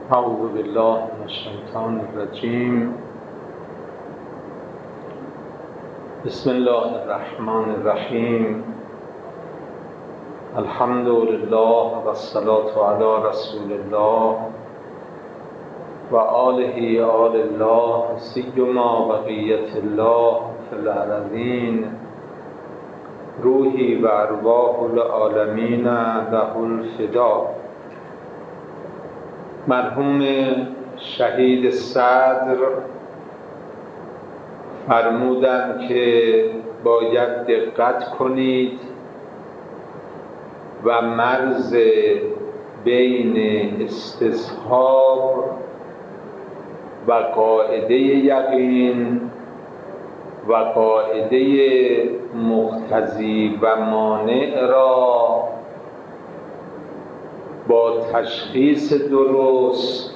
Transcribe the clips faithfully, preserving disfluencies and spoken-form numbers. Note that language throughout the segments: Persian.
اعوذ بالله من الشیطان الرجیم. بسم الله الرحمن الرحیم. الحمد لله و الصلاة علی رسول الله و آله آل الله سیما بقیت الله فی الارضین. روحی و ارواح العالمین له الفدا. مرحوم شهید صدر فرمودند که باید دقت کنید و مرز بین استصحاب و قاعده یقین و قاعده مقتضی و مانع را با تشخیص درست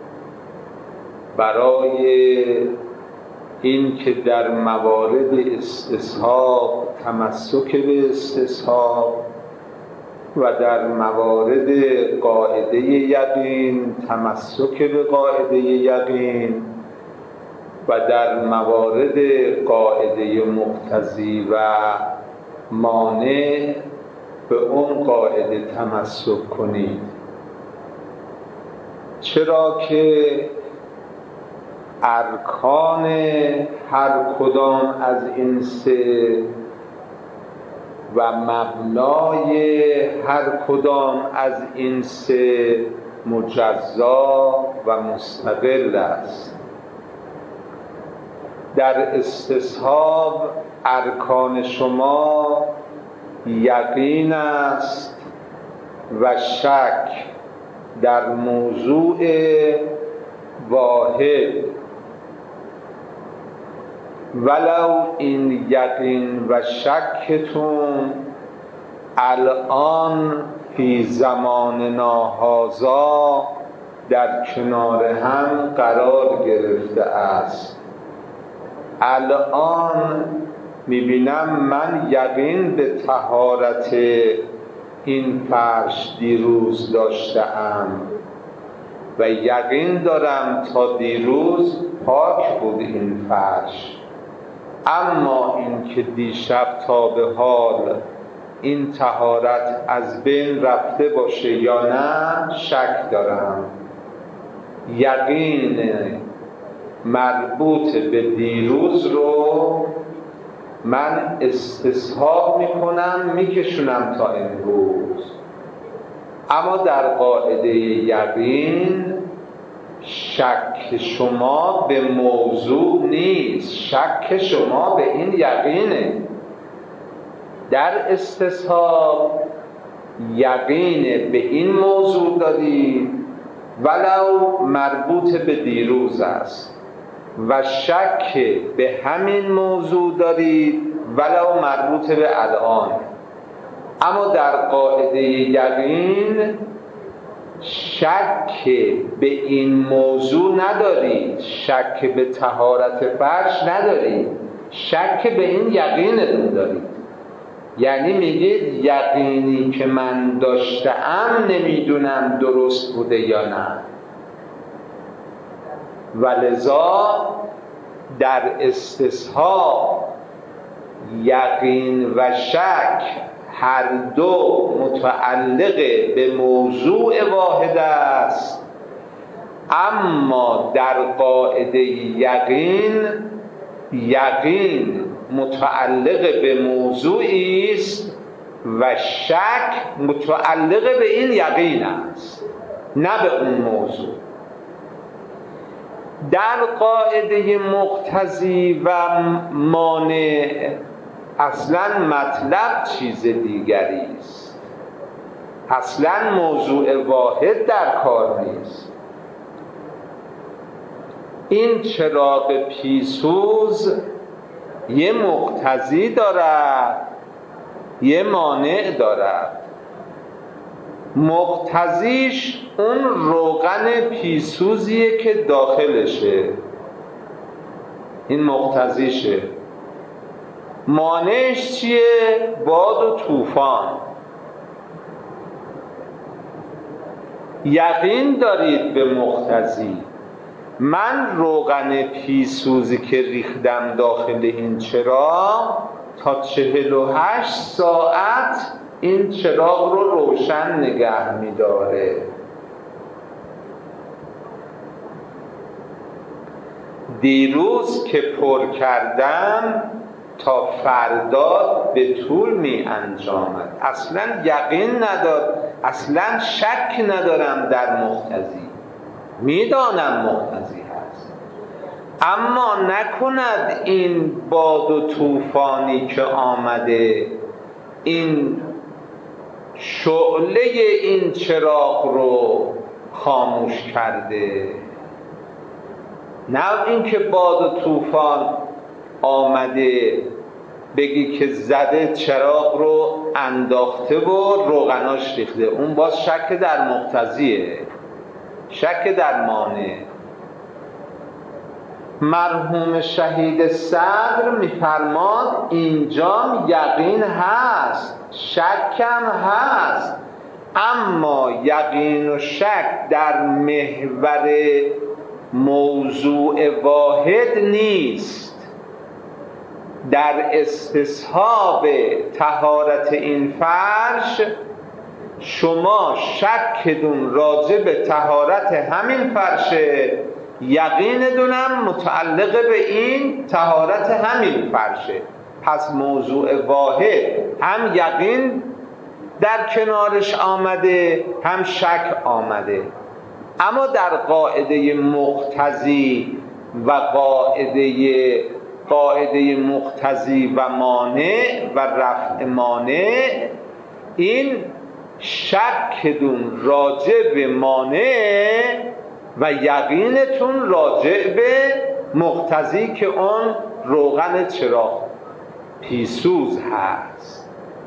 برای این که در موارد استصحاب تمسک به استصحاب و در موارد قاعده یقین تمسک به قاعده یقین و در موارد قاعده مقتضی و مانع به اون قاعده تمسک کنید. چرا که ارکان هر کدام از این سه و مبنای هر کدام از این سه مجزا و مستقل است. در استصحاب ارکان شما یقین است و شک در موضوع واحد، ولو این یقین و شکتون الان فی زماننا هذا در کنار هم قرار گرفته است. الان میبینم من یقین به طهارت این فرش دیروز داشتم و یقین دارم تا دیروز پاک بود این فرش، اما این که دیشب تا به حال این طهارت از بین رفته باشه یا نه شک دارم. یقین مربوط به دیروز رو من استصحاب میکنم میکشونم تا امروز، اما در قاعده یقین شک شما به موضوع نیست، شک شما به این یقینه. در استصحاب یقین به این موضوع دارید ولو مربوط به دیروز است و شک به همین موضوع دارید ولو مربوط به الان، اما در قاعده یقین شک به این موضوع ندارید، شک به طهارت فرش ندارید، شک به این یقینتون دارید. یعنی میگید یقینی که من داشتم نمیدونم درست بوده یا نه. ولذا در استصحاب یقین و شک هر دو متعلق به موضوع واحد است، اما در قاعده یقین یقین متعلق به موضوعی است و شک متعلق به این یقین است، نه به اون موضوع. در قاعده مقتضی و مانع اصلا مطلب چیز دیگری است، اصلا موضوع واحد در کار نیست. این چراغ پیسوز یه مقتضی دارد یه مانع دارد. مقتضیش اون روغن پیسوزیه که داخلشه، این مقتضیشه. مانعش چیه؟ باد و طوفان. یقین دارید به مقتضی. من روغن پیسوزی که ریختم داخل این چراغ تا چهل و هشت ساعت این چراغ رو روشن نگه می‌داره. دیروز که پر کردم تا فردا به طول می انجامد. اصلا یقین ندار، اصلا شک ندارم در مقتضی، میدانم مقتضی هست، اما نکند این باد و طوفانی که آمده این شعله این چراغ رو خاموش کرده. نه اینکه باد و طوفان آمده بگی که زده چراغ رو انداخته و روغناش ریخته، اون باز شک در مقتضیه، شک در مانع. مرحوم شهید صدر میفرماد اینجا یقین هست، شکم هست، اما یقین و شک در محور موضوع واحد نیست. در استصحاب طهارت این فرش شما شکتون راجع به طهارت همین فرشه، یقیندونم متعلق به این طهارت همین فرشه. پس موضوع واحد هم یقین در کنارش آمده هم شک آمده. اما در قاعده مقتضی و قاعده قاعده مقتضی و مانع و رفع مانع، این شکتون راجع به مانع و یقینتون راجع به مقتضی که اون روغن چراغ پیسوز هست.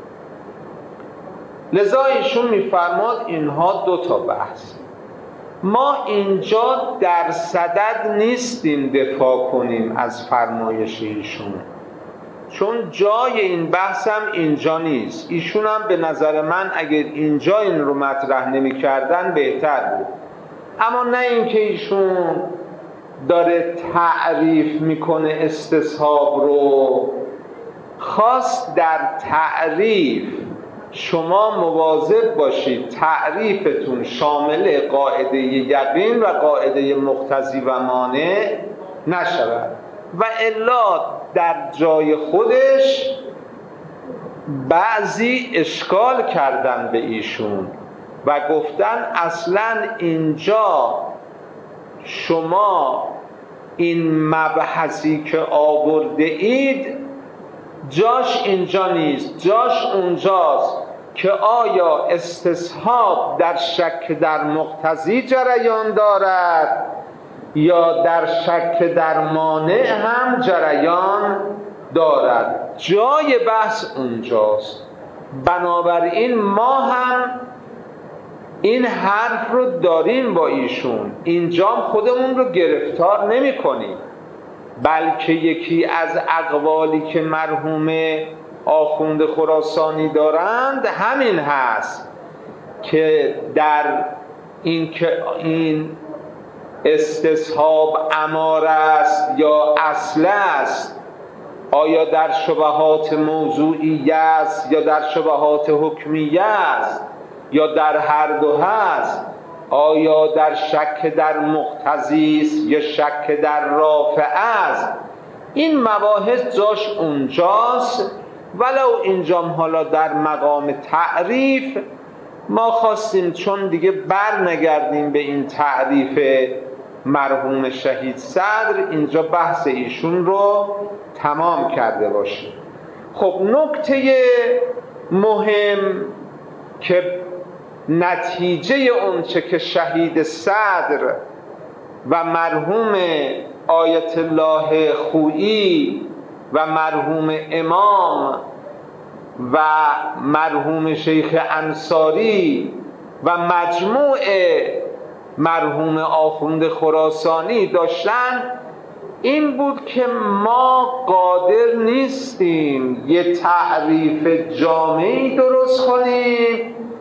لذا ایشون میفرماد اینها دو تا بحث. ما اینجا در صدد نیستیم دفاع کنیم از فرمایش ایشون، چون جای این بحثم اینجا نیست. ایشون هم به نظر من اگر اینجا این رو مطرح نمی کردن بهتر بود. اما نه اینکه ایشون داره تعریف میکنه استصحاب رو، خواست در تعریف شما مواظب باشید تعریفتون شامل قاعده یقین و قاعده مقتضی و مانع نشود، و الا در جای خودش بعضی اشکال کردن به ایشون و گفتن اصلا اینجا شما این مبحثی که آورده اید جاش اینجا نیست، جاش اونجاست که آیا استصحاب در شک در مقتضی جریان دارد یا در شک در مانع هم جریان دارد. جای بحث اونجاست. بنابراین ما هم این حرف رو داریم با ایشون، اینجا خودمون رو گرفتار نمی کنیم، بلکه یکی از اقوالی که مرحوم آخوند خراسانی دارند همین هست که در این که این استصحاب اماره است یا اصل است، آیا در شبهات موضوعیه است یا در شبهات حکمیه است یا در هر دو هست، آیا در شک در مقتضی است یا شک در رافع است. این مباحث جاش اونجاست، ولو اینجام حالا در مقام تعریف ما خواستیم چون دیگه بر نگردیم به این تعریف مرحوم شهید صدر، اینجا بحث ایشون رو تمام کرده باشیم. خب نکته مهم که نتیجه اونچه که شهید صدر و مرحوم آیت الله خویی و مرحوم امام و مرحوم شیخ انصاری و مجموع مرحوم آخوند خراسانی داشتن این بود که ما قادر نیستیم یه تعریف جامعی درست کنیم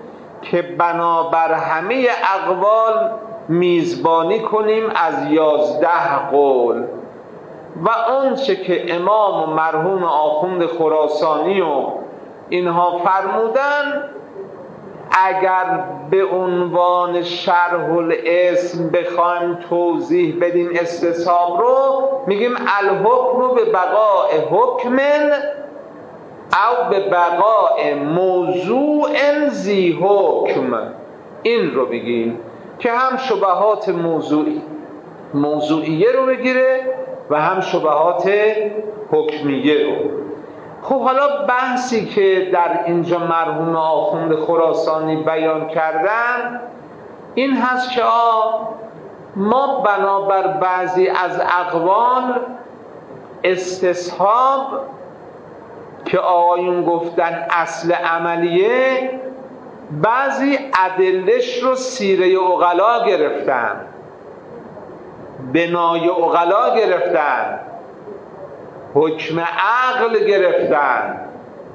که بنابر همه اقوال میزبانی کنیم از یازده قول و آنچه که امام و مرحوم آخوند خراسانی و اینها فرمودن اگر به عنوان شرح الاسم بخوایم توضیح بدیم استصحاب رو، میگیم الحکم به بقاء حکم او به بقاء موضوع ذی حکم. این رو بگیم که هم شبهات موضوعی موضوعیه رو بگیره و هم شبهات حکمیه رو. خب حالا بحثی که در اینجا مرحوم آخوند خراسانی بیان کردن این هست که آه ما بنابر بعضی از اقوال استصحاب که آقایون گفتن اصل عملیه، بعضی ادلش رو سیره عقلا گرفتن، بنای عقلا گرفتن، حکم عقل گرفتن،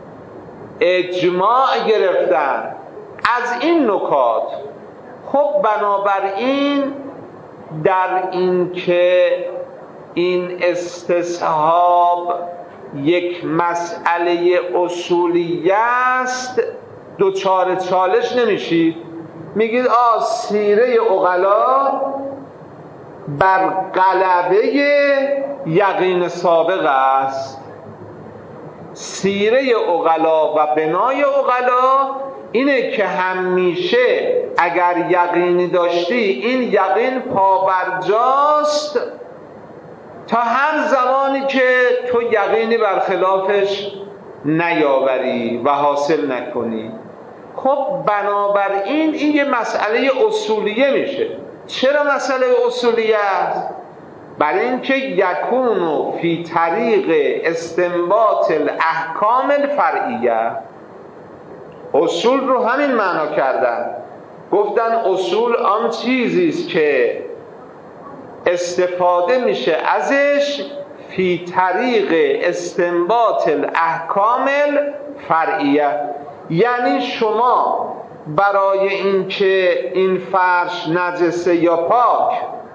اجماع گرفتن از این نکات. خب بنابراین در این که این استصحاب یک مسئله اصولی است دوچار چالش نمیشید، میگید آ سیره عقلا بر غلبه یقین سابق است. سیره عقلا و بنای عقلا اینه که همیشه اگر یقینی داشتی این یقین پابرجاست تا هر زمانی که تو یقینی برخلافش نیاوری و حاصل نکنی. خب بنابراین این یه مسئله اصولیه میشه. چرا مسئله اصولیه است؟ برای اینکه یکونو فی طریق استنباط الاحکام الفرعیه. اصول رو همین معنا کردن، گفتن اصول آن چیزی است که استفاده میشه ازش فی طریق استنباط الاحکام الفرعیه. یعنی شما برای اینکه این فرش نجسه یا پاک،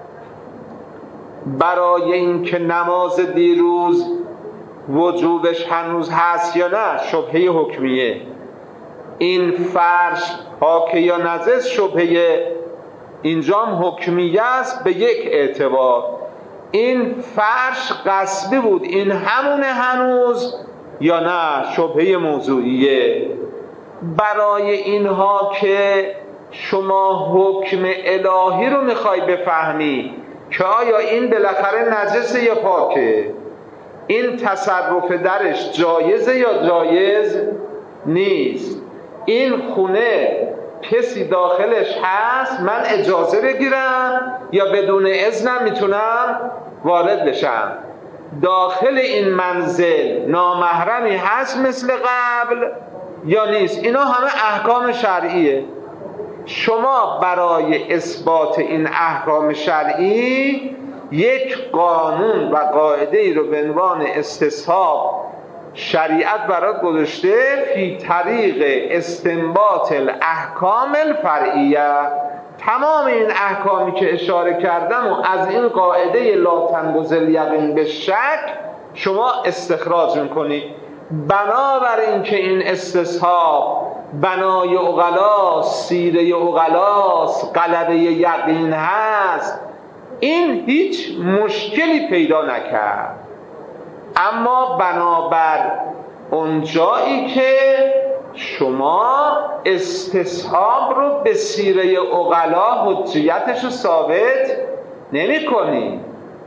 برای اینکه نماز دیروز وجوبش هنوز هست یا نه شبهه حکمیه، این فرش پاک یا نجس شبهه اینجام حکمیه است. به یک اعتبار این فرش غصبی بود، این همونه هنوز یا نه شبهه موضوعیه. برای اینها که شما حکم الهی رو میخوای بفهمی که آیا این بالاخره نجسه یا پاکه، این تصرف درش جایزه یا جایز نیست، این خونه کسی داخلش هست من اجازه بگیرم یا بدون اذنم میتونم وارد بشم، داخل این منزل نامحرمی هست مثل قبل یا نیست. اینا همه احکام شرعیه. شما برای اثبات این احکام شرعی یک قانون و قاعده ای رو به عنوان استصحاب شریعت برات گذاشته فی طریق استنباط الاحکام الفرعیه. تمام این احکامی که اشاره کردم و از این قاعده لا تنگض الیقین به شک شما استخراج میکنید. بنابراین که این استصحاب بنای عقلاست، سیره عقلاست، غلبه یقین هست، این هیچ مشکلی پیدا نکرد. اما بنابر اونجایی که شما استصحاب رو به سیره عقلا حجیتش رو ثابت نمی کنی،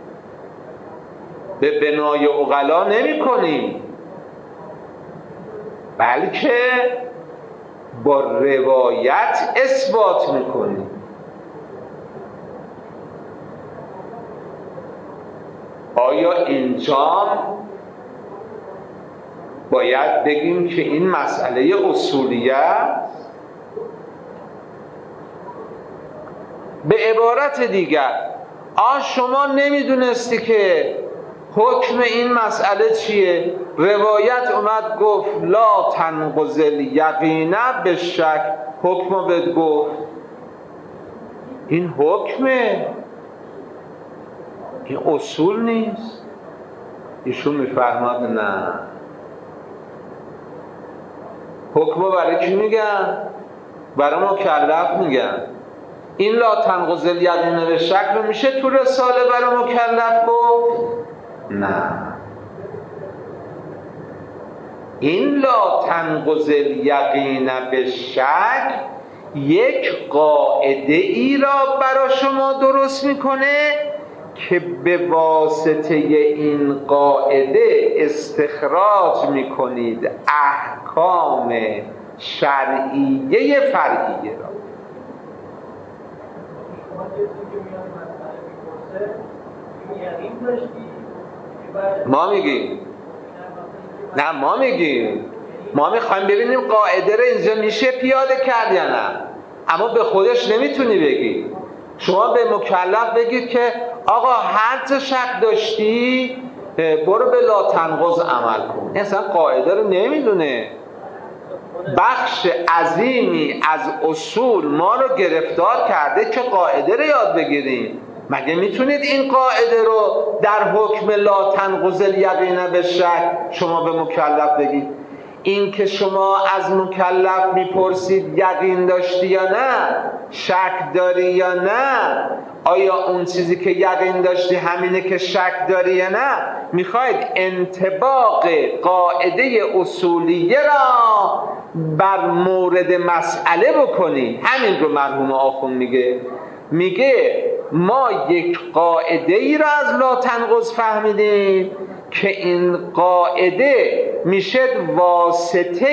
به بنای عقلا نمی کنی، بلکه با روایت اثبات میکنی. آیا اینجا باید بگیم که این مسئله اصولیه است؟ به عبارت دیگر آ شما نمیدونستی که حکم این مسئله چیه؟ روایت اومد گفت لا تنقض الیقین به شک، حکمو بهت گفت. این حکمه، این اصول نیست. ایشون میفرماد نه، حکمو برای کی میگن؟ برای مکلف میگن. این لا تنقض الیقین بالشک رو میشه تو رساله برای مکلف گفت؟ نه. این لا تنقض الیقین بالشک یک قاعده ای را برای شما درست میکنه که به واسطه این قاعده استخراج میکنید احکام شرعیه فرعیه را. ما میگیم نه، ما میگیم ما میخوایم ببینیم قاعده را اینجا میشه پیاده کرد یا نه، اما به خودش نمیتونی بگی. شما به مکلف بگید که آقا هر چه شک داشتی برو به لا تنقض عمل کن. اصلا قاعده رو نمیدونه. بخش عظیمی از اصول ما رو گرفتار کرده که قاعده رو یاد بگیریم. مگه میتونید این قاعده رو در حکم لا تنقض الیقین بالشک شما به مکلف بگید؟ این که شما از مکلف میپرسید یقین داشتی یا نه، شک داری یا نه، آیا اون چیزی که یقین داشتی همینه که شک داری یا نه، میخواید انطباق قاعده اصولیه را بر مورد مسئله بکنی. همین رو مرحوم آخوند میگه. میگه ما یک قاعده ای را از لا تنقض فهمیدیم که این قاعده میشه واسطه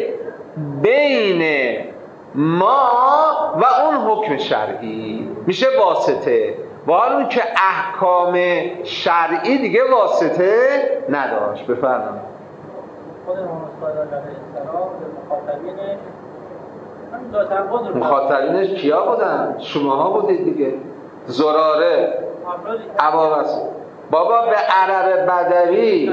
بین ما و اون حکم شرعی، میشه واسطه، و اون که احکام شرعی دیگه واسطه نداشت. بفرمایید. خود امام صادق علیه السلام مخاطبینش مخاطبینش کیا بودن؟ شماها بودید دیگه. زراره، ابوبکر، بابا به عرب بدوی.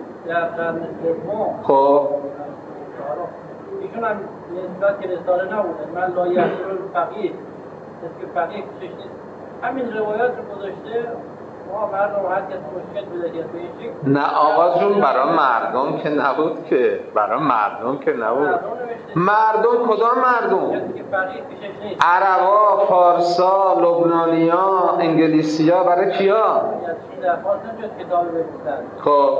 خب ایشون هم نسبت که رساله نبوده، من لا یحضر الفقیه، که فقیه کشش نیست. همین روایات رو گذاشته ما مردم هر کس مشکل بده که نه آقا جون، برای مردم که نبود که، برای مردم که نبود. مردم کدام مردم؟ عربا، فارسا، لبنانیا، انگلیسیا، برای کیا؟ خب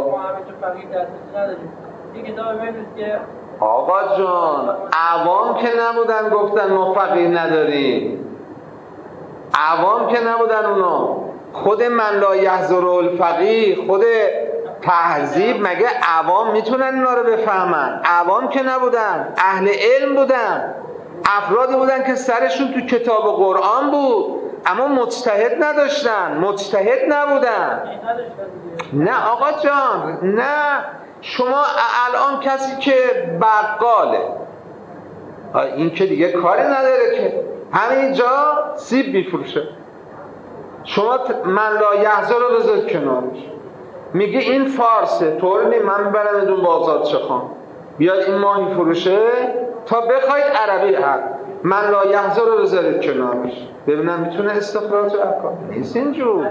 آقا جون، عوام که نبودن گفتن ما فقیه نداریم. عوام که نبودن اونا. خود من لا یحضر الفقیه، خود تهذیب، مگه عوام میتونن اینا رو بفهمن؟ عوام که نبودن، اهل علم بودن، افرادی بودن که سرشون تو کتاب قرآن بود اما مجتهد نداشتن، مجتهد نبودن. نه آقا جان، نه. شما الان کسی که بقاله، این که دیگه کاری نداره که همینجا سیب میفروشه، شما من لا یحضر رو بذارید کنارش، میگه این فارسه، طور نیم من میبرم ادون بازار چخان بیاد این ماهی فروشه تا بخواید عربی حق، من لا یحضر رو بذارید کنارش ببینم میتونه استخراج احکام. نیست اینجور.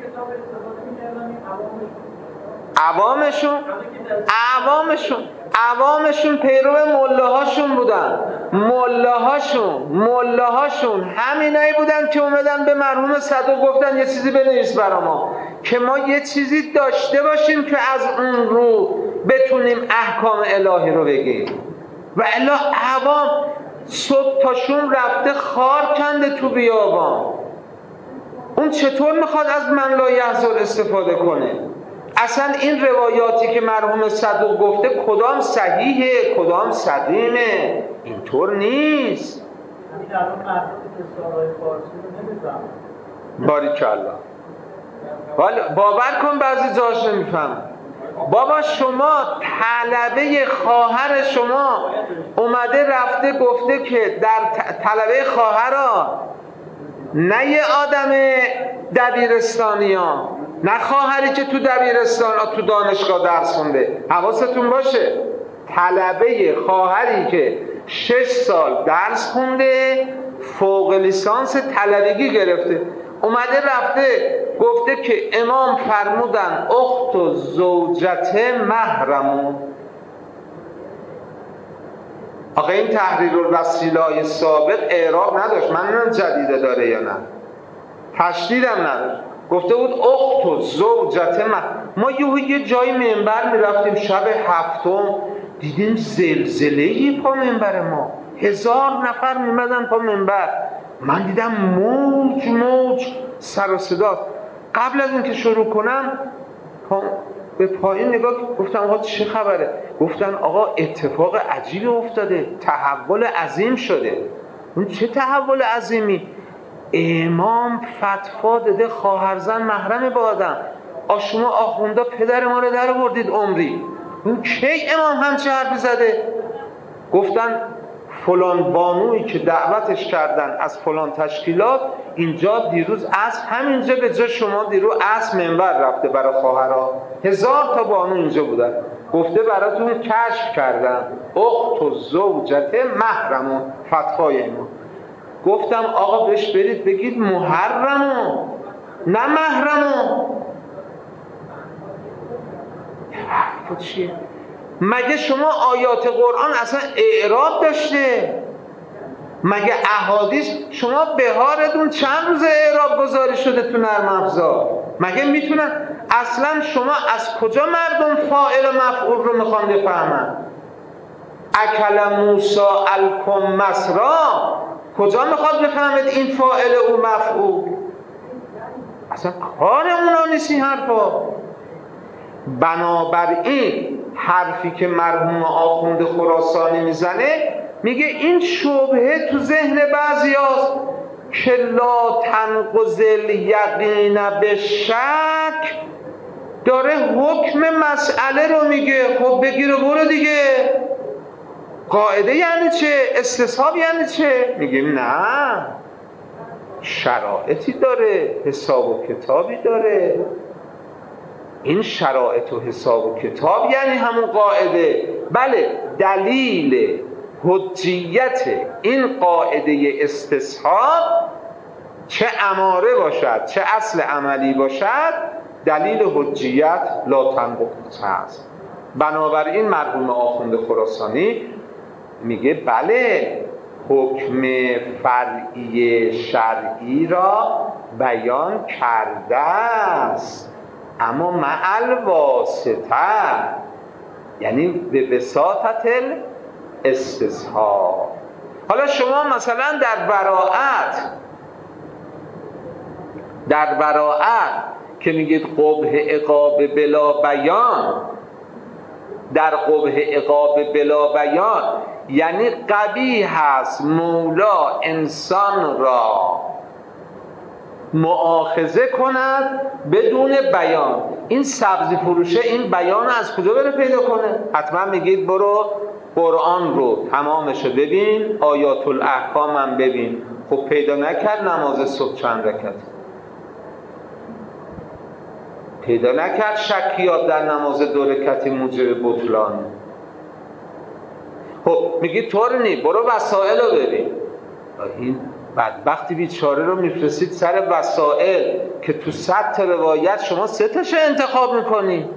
عوامشون عوامشون عوامشون پیرو ملهاشون بودن. ملهاشون ملهاشون همینایی بودن که اومدن به مرحوم صدوق گفتن یه چیزی بنویس برا ما که ما یه چیزی داشته باشیم که از اون رو بتونیم احکام الهی رو بگیم. و الا عوام صبح تاشون رفته خار کنده تو بیابان، اون چطور میخواد از من لا یحضر استفاده کنه؟ اصلا این روایاتی که مرحوم صدوق گفته کدام صحیحه کدام سقیمه؟ اینطور نیست. همین الان مردم اصطلاح فارسی رو نمیفهمن. باریکالله. ولی باور کن بعضی جاش نمیفهم. بابا شما طلبه خواهر شما اومده رفته گفته که در طلبه خواهرها نه یه آدم دبیرستانی ها، نه خواهری که تو دبیرستان تو دانشگاه درس خونده، حواستون باشه، طلبه خواهری که شش سال درس خونده، فوق لیسانس طلبگی گرفته، اومده رفته گفته که امام فرمودن اخت و زوجت محرمون. آقا این تحریر الوسیله‌های سابق اعراب نداشت، من نمیدونم جدیده داره یا نه، تشدیدم نداشت، گفته بود اخت و زوجت محرم. ما یه یه جای منبر میرفتیم شب هفتم دیدیم زلزله‌ای پا منبر ما، هزار نفر میمدن پا منبر، من دیدم موج موج سر و صدا. قبل از اینکه شروع کنم به پایین نگاه گفتم آقا چه خبره؟ گفتن آقا اتفاق عجیبی افتاده، تحول عظیم شده. اون چه تحول عظیمی؟ امام فتوا داده خواهرزن محرم با آدم. آ شما آخوندا پدر ما رو در آوردید عمری. اون کی امام همچه حرفی زده؟ گفتن فلان بانویی که دعوتش کردن از فلان تشکیلات اینجا دیروز از همینجا به جا شما دیروز از منبر رفته برای خواهرها، هزار تا بانو اینجا بودن، گفته براتون کشف کردم اخت و زوجت محرمون فتوای اینا. گفتم آقا بهش برید بگید محرمون نه محرمون. حرف چیه؟ مگه شما آیات قرآن اصلا اعراب داشته؟ مگه احادیث شما بهارتون چند روز اعراب گذاری شده تو نرم افزار؟ مگه میتونن اصلا شما از کجا مردم فاعل و مفعول رو میخوان بفهمن؟ اکل موسی الکم مسرا، کجا میخواد بفهمید این فاعل او مفعول؟ اصلا کار اونا نیست این حرفا. بنابراین حرفی که مرحوم آخوند خراسانی میزنه میگه این شبهه تو ذهن بعضی هاست که لا تنقض الیقین به شک، داره حکم مسئله رو میگه. خب بگیر و برو دیگه. قاعده یعنی چه؟ استصحاب یعنی چه؟ میگیم نه، شرایطی داره، حساب و کتابی داره. این شرایط و حساب و کتاب یعنی همون قاعده. بله، دلیل حجیت این قاعده استصحاب چه اماره باشد چه اصل عملی باشد، دلیل حجیت لا تنقض هست. بنابراین مرحوم آخوند خراسانی میگه بله، حکم فرعی شرعی را بیان کرده است، اما مع الواسطه، یعنی به وساطت الاستصحاب. حالا شما مثلا در براءت در براءت که میگید قبح عقاب بلا بیان، در قبح عقاب بلا بیان یعنی قبیح است مولا انسان را مؤاخذه کند بدون بیان. این سبزی فروشه این بیان از کجا بره پیدا کنه؟ حتما میگید برو قرآن رو تمامشو ببین، آیات الاحکام هم ببین. خب پیدا نکرد نماز صبح چند رکعت، پیدا نکرد شکیات در نماز دو رکعتی موجب بطلان. خب میگی طور نی، برو وسائل رو ببین. این بدبختی بیچاره رو میفرستید سر وسائل که تو صد تا روایت شما سه تاش انتخاب میکنی.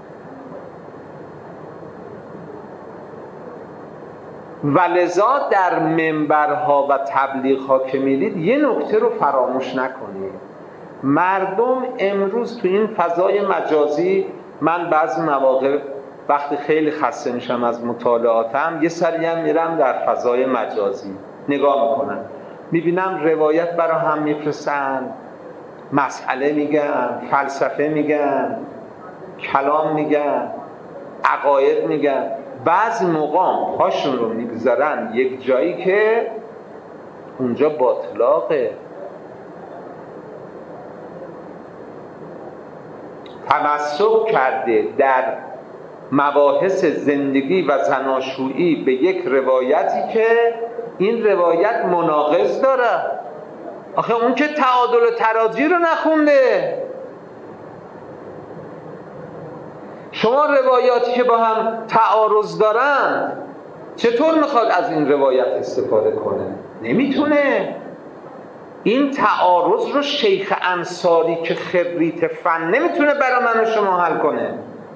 ولذا در منبرها و تبلیغها که میدید یه نکته رو فراموش نکنید. مردم امروز تو این فضای مجازی، من بعضی مواقع وقتی خیلی خسته میشم از مطالعاتم یه سری هم میرم در فضای مجازی نگاه میکنم، میبینم روایت برای هم میفرستن، مسئله میگن، فلسفه میگن، کلام میگن، عقاید میگن. بعضی موقع پاشون رو میگذارن یک جایی که اونجا باطلاقه. تمسک کرده در مباحث زندگی و زناشویی به یک روایتی که این روایت مناقض داره. آخه اون که تعادل و تراجی رو نخونده. شما روایاتی که با هم تعارض دارن چطور میخواد از این روایت استفاده کنه؟ نمیتونه. این تعارض رو شیخ انصاری که خبریت فن نمیتونه برای من و شما حل کنه.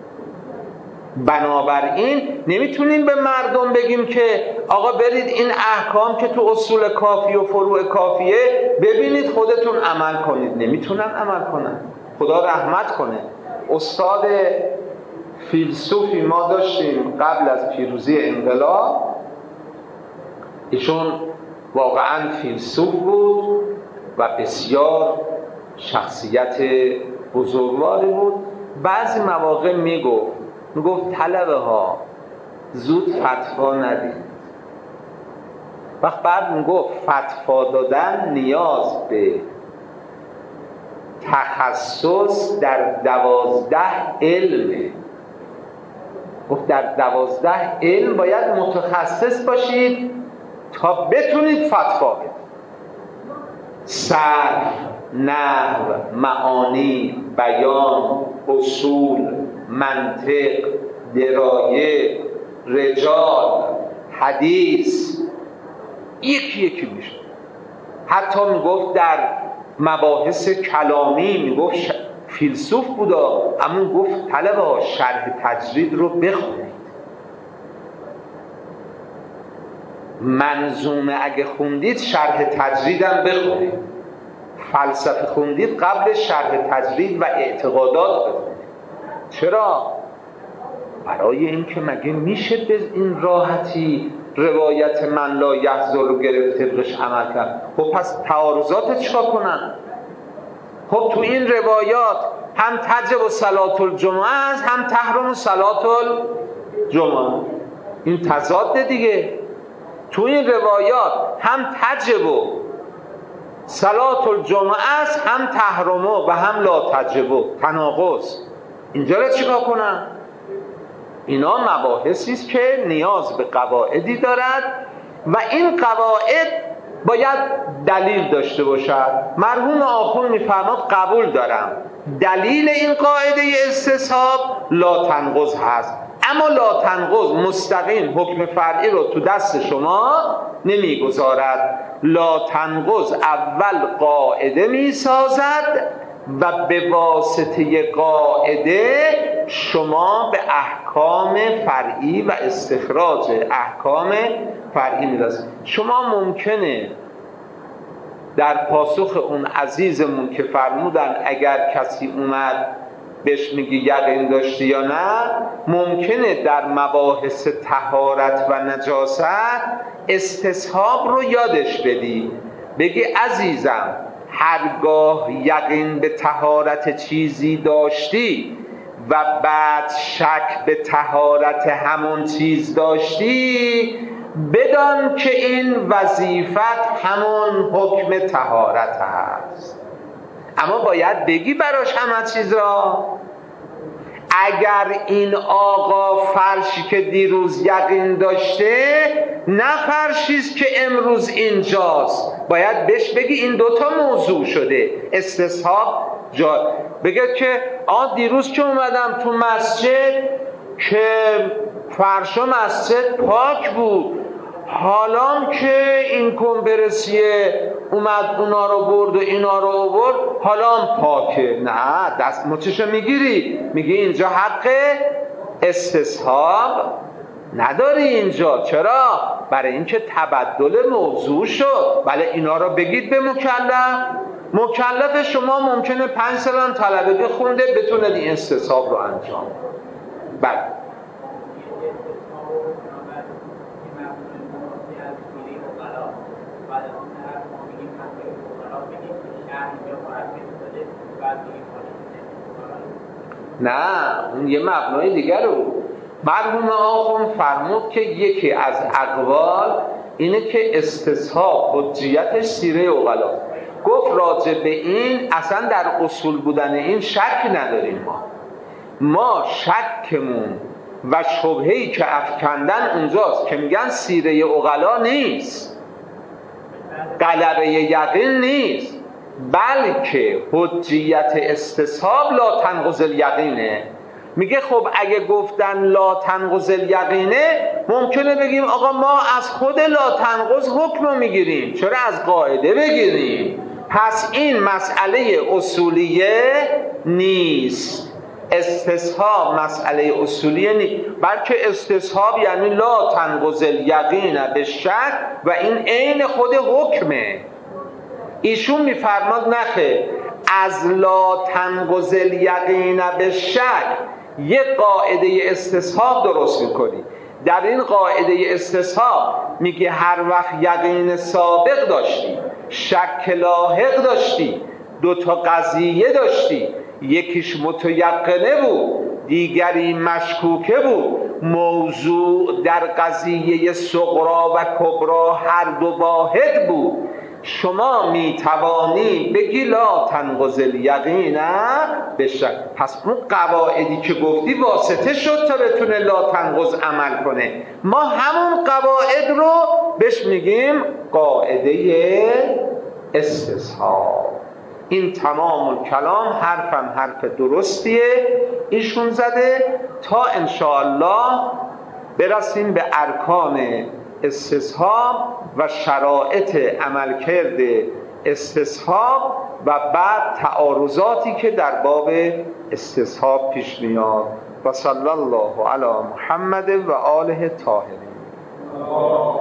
بنابراین نمیتونیم به مردم بگیم که آقا برید این احکام که تو اصول کافی و فروع کافیه ببینید خودتون عمل کنید. نمیتونن عمل کنن. خدا رحمت کنه. استاد فیلسوفی ما داشتیم قبل از پیروزی انقلاب، ایشون واقعا فیلسوف بود و بسیار شخصیت بزرگواری بود. بعضی مواقع میگفت میگفت طلبه ها زود فتوا ندید. وقت بعد میگفت فتوا دادن نیاز به تخصص در دوازده علمه. گفت در دوازده علم باید متخصص باشید تا بتونید فتوا بدید. صرف، نحو، معانی، بیان، اصول، منطق، درایه، رجال، حدیث، یکی یکی میشه. حتی میگفت در مباحث کلامی میگفت ش... فیلسوف بودا، اما گفت طلبه ها شرح تجرید رو بخونید. منظومه اگه خوندید شرح تجریدم بخونید. فلسفه خوندید قبل شرح تجرید و اعتقادات بخونید. چرا؟ برای اینکه مگه میشه به این راحتی روایت من لا یحضر رو گرفت طبقش عمل کرد؟ خب پس تعارضات چیکار کنن؟ خب تو این روایات هم تجب صلاة الجمعه است هم تحرم صلاة الجمعه. این تضاد دیگه. تو این روایات هم تجب صلاة الجمعه است هم تحرم و هم لا تجب. تناقض. اینجا رو چیکار کنن؟ اینا مباحثی است که نیاز به قواعدی دارد و این قواعد باید دلیل داشته باشد. مرحوم آخوند میفرماد قبول دارم دلیل این قاعده استصحاب لا تنقض هست، اما لا تنقض مستقیم حکم فرعی رو تو دست شما نمیگذارد. لا تنقض اول قاعده میسازد و به واسطه قاعده شما به احکام فرعی و استخراج احکام فرعی میرسید. شما ممکنه در پاسخ اون عزیزمون که فرمودن اگر کسی اومد بهش میگی یقین داشتی یا نه، ممکنه در مباحث طهارت و نجاست استصحاب رو یادش بدی، بگی عزیزم هرگاه یقین به طهارت چیزی داشتی و بعد شک به طهارت همون چیز داشتی، بدان که این وظیفت همون حکم طهارت هست. اما باید بگی براش همه چیز را. اگر این آقا فرشی که دیروز یقین داشته نه فرشیست که امروز اینجاست، باید بهش بگی این دوتا موضوع شده. استصحاب جا بگه که آ دیروز که اومدم تو مسجد که فرش و مسجد پاک بود، حالا که این کنفرانسیه اومد اونا رو برد و اینا رو برد حالا پاکه. نه، دست مچشو میگیری، میگی اینجا حق استصحاب نداری اینجا. چرا؟ برای اینکه تبدل موضوع شد. بله اینا رو بگید به مکلف. مکلف شما ممکنه پنج سال طلبگی خونده بتونه این استصحاب رو انجام. بله نه، اون یه مبنای دیگر رو مرحوم آخوند فرمود که یکی از اقوال اینه که استصحاب حجیتش سیره عقلا. گفت راجع به این اصلا در اصول بودن این شک نداریم. ما ما شکمون و شبهه‌ای که افکندن اونجاست که میگن سیره عقلا نیست، غلبه یقین نیست، بلکه حجیت استصحاب لا تنقض الیقینه. میگه خب اگه گفتن لا تنقض الیقینه، ممکنه بگیم آقا ما از خود لا تنقض حکم رو میگیریم، چرا از قاعده بگیریم؟ پس این مسئله اصولیه نیست. استصحاب مسئله اصولیه نیست، بلکه استصحاب یعنی لا تنقض الیقین به شک و این عین خود حکمه. ایشون میفرماد نخه، از لا تنقض الیقین به شک یک قاعده استصحاب درست میکنی. در این قاعده استصحاب میگه هر وقت یقین سابق داشتی، شک لاحق داشتی، دوتا قضیه داشتی، یکیش متیقنه بود دیگری مشکوکه بود، موضوع در قضیه صغرا و کبرا هر دو واحد بود، شما می توانی بگی لا تنقض الیقین به شک. پس اون قواعدی که گفتی واسطه شد تا بتونه لا تنقض عمل کنه. ما همون قواعد رو بهش میگیم قاعده استصحاب. این تمام کلام حرفم حرف درستیه ایشون زده، تا انشاءالله برسیم به ارکان استصحاب و شرایط عملکرد استصحاب و بعد تعارضاتی که در باب استصحاب پیش میاد. و صلی الله علی محمد و آله طاهرین.